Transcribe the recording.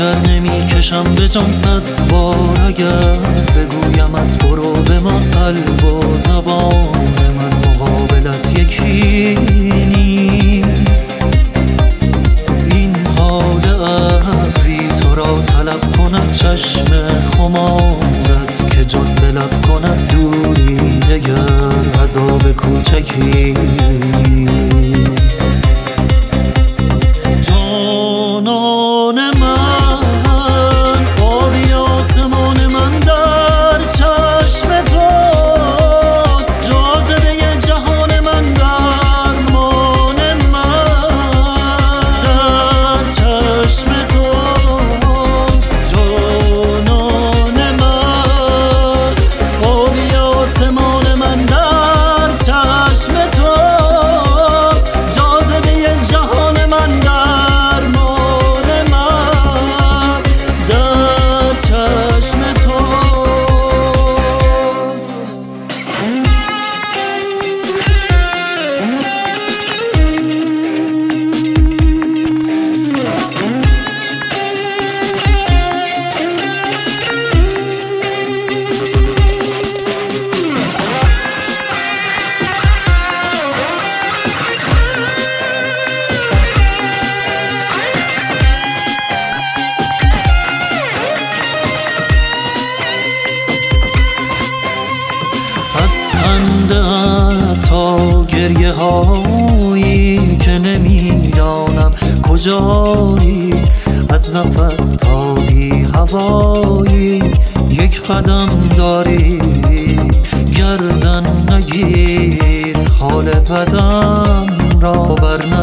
اگر نمی کشم به جام 100 بار، اگر بگویمت برو بمان، قلب و زبان من مقابلت یکی نیست. این حال ابری تو را طلب کند، چشم خمارت که جان به لب کند، دوری دگر عذاب کوچکی نیست. جانان من آبی آسمان من در چشم توست، جاذبه جهان من درمان من در چشم توست. جانان من آبی آسمان من در چشم توست، جاذبه جهان من درمان من در چشم توست. از خنده تا گریه هایی که نمیدانم کجایی، از نفس تا بی هوایی یک قدم داری. گردن نگیر حال بدم را، بر